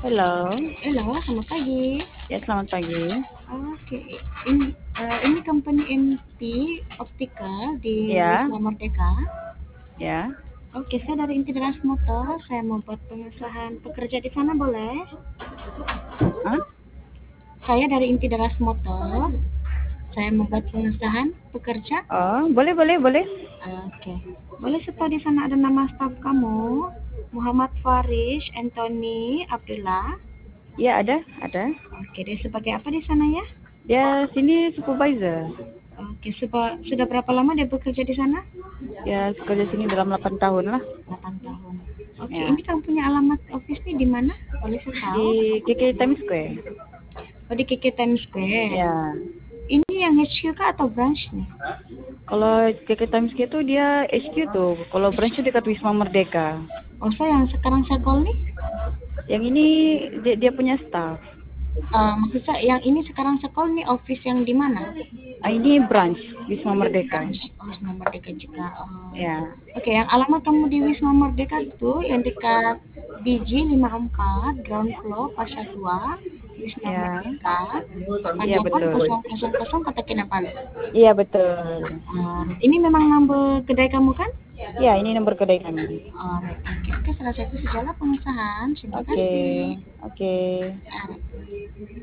Halo, Halo, selamat pagi. ya selamat pagi. Oke, ini company MT Optical di Ya, Wisma Merdeka. ya. Oke, saya dari Intideras Motor. Saya mau buat pengesahan pekerja di sana boleh? Hah? Saya dari Intideras Motor. Saya mau buat pengesahan pekerja. Oh, boleh, boleh, boleh. Oke, boleh supaya di sana ada nama staf kamu, Muhammad Faris Anthony Abdullah. Ya, ada. Oke, dia sebagai apa di sana ya? Dia sini supervisor. Oke, sudah berapa lama dia bekerja di sana? Ya, kerja sini dalam 8 tahun lah. 8 tahun. Oke, Ya, ini kamu punya alamat office nih di mana? Boleh saya di tahu? KK Times Square. Oh, di KK Times Square. Ya, Ini yang HQ kah atau branch nih? kalau KK Times Square itu dia HQ tuh. Kalau branch itu dekat Wisma Merdeka. Oh, saya yang sekarang saya call nih. Yang ini dia punya staff. Maksud saya yang ini sekarang saya call nih office yang di mana? Ini branch Wisma Merdeka. Branch. Oh, Wisma Merdeka juga. Oh. Ya, Oke, yang alamat kamu di Wisma Merdeka tuh yang dekat BG 54 ground floor pasar 2 Wisma ya, Merdeka iya Panjang betul. 000 Kota Kinabalu. Iya betul. Ini memang number kedai kamu kan? Ya, ini nomor kedai kami. Alright, oke, salah satu sejalan pengusahaan. Terima Oke, kasih. oke. Alright.